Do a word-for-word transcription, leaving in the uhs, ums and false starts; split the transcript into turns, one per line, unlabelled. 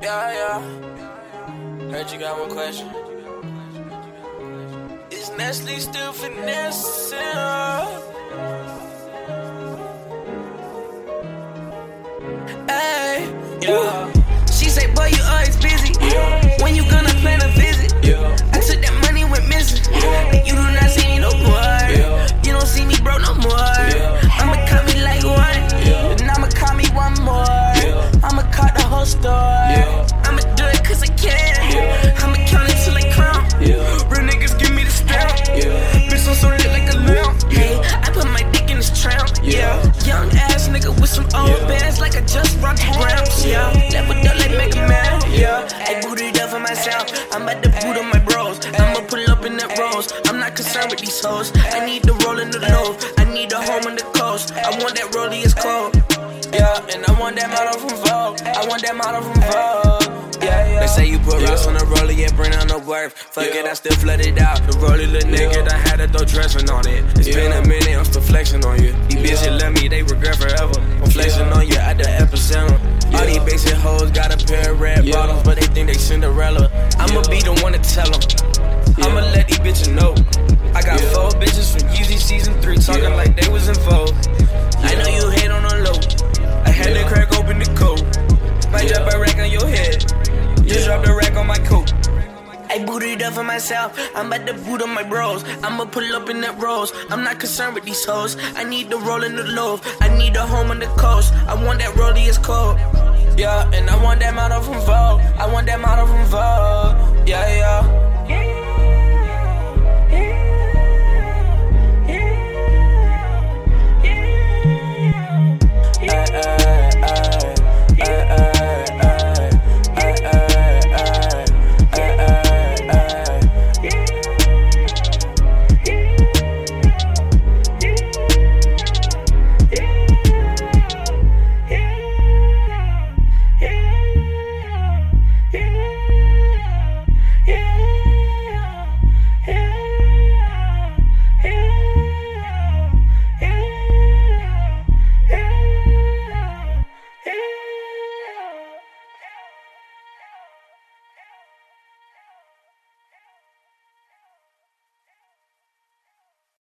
Yeah, yeah. Heard you got one question. Is Nestle still finessing? Hey, yeah. She say, boy, you always busy. Yeah. When you gonna plan a visit? Yeah. I took that money, went missing. Yeah. And you do not see me no more. Yeah. You don't see me, bro, no more. Yeah. I'ma call me like one. Yeah. And I'ma call me one more. Yeah. I'ma call the whole store. Yeah. I'ma do it cause I can. Yeah. I'ma count it till I crown. Yeah. Real niggas give me the strap. Yeah. Bitch, I'm so lit like a lamp. Hey, I put my dick in this tramp. Yeah. Young ass nigga with some old yeah. bands like I just rocked the grams. Yeah. Level up like Mega Man. Yeah. I booted up for myself. I'm about to boot on my bros. I'ma pull up in that rose. I'm not concerned with these hoes. I need the roll in the loaf. I need a home on the coast. I want that rollie, it's cold. Yeah, and I want that model from Vogue. I want that model from Vogue. Yeah, yeah. They say you put rocks on the rollie, it bring on the worth. Fuck yeah. it, I still flood it out. The rollie little nigga, yeah. I had to throw dressing on it. It's yeah. been a minute, I'm still flexing on you. These yeah. bitches love me, they regret forever. I'm flexing yeah. on you at the epicenter. Yeah. All these basic hoes got a pair of red yeah. bottoms, but they think they Cinderella. I'ma yeah. be the one to tell them. Yeah. I'ma let these bitches know. I got yeah. four bitches from Yeezy season three talking yeah. like they was in Vogue. Yeah. I know you hate on the low. I had yeah. to crack open the code. Might yeah. drop a rack on your head. Just yeah. drop the rack on my coat. I booted up for myself. I'm about to boot on my bros. I'ma pull up in that rose. I'm not concerned with these hoes. I need the roll in the loaf. I need a home on the coast. I want that rollie, it's cold. Yeah, and I want that model from Vogue. I want that model from Vogue. Yeah, yeah.